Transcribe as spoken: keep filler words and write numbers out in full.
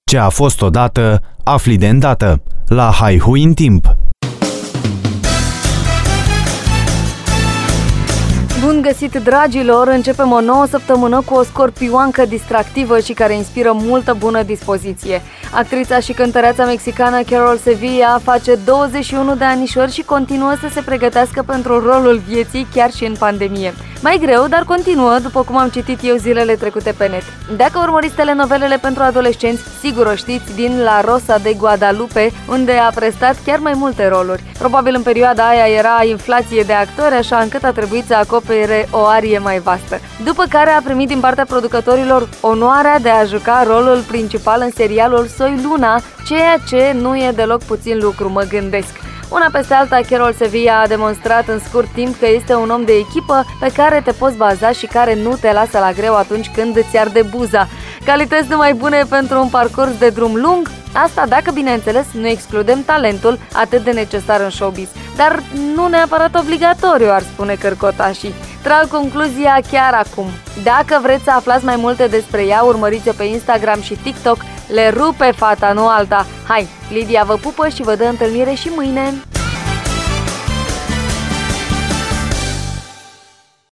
Ce a fost odată, afli de îndată. La Haihui în timp. Bun găsit, dragilor! Începem o nouă săptămână cu o scorpioancă distractivă și care inspiră multă bună dispoziție. Actrița și cântăreața mexicană Carol Sevilla face douăzeci și unu de anișori și continuă să se pregătească pentru rolul vieții chiar și în pandemie. Mai greu, dar continuă, după cum am citit eu zilele trecute pe net. Dacă urmăriți telenovelele pentru adolescenți, sigur o știți din La Rosa de Guadalupe, unde a prestat chiar mai multe roluri. Probabil în perioada aia era inflație de actori, așa încât a trebuit să acopere o arie mai vastă. După care a primit din partea producătorilor onoarea de a juca rolul principal în serialul Soy Luna, ceea ce nu e deloc puțin lucru, mă gândesc. Una peste alta, Carol Sevilla a demonstrat în scurt timp că este un om de echipă pe care te poți baza și care nu te lasă la greu atunci când îți arde buza. Calități numai bune pentru un parcurs de drum lung, asta dacă, bineînțeles, nu excludem talentul atât de necesar în showbiz. Dar nu neapărat obligatoriu, ar spune cărcotașii. Trag concluzia chiar acum. Dacă vreți să aflați mai multe despre ea, urmăriți-o pe Instagram și TikTok. Le rupe fata, nu alta. Hai, Lidia vă pupă și vă dă întâlnire și mâine!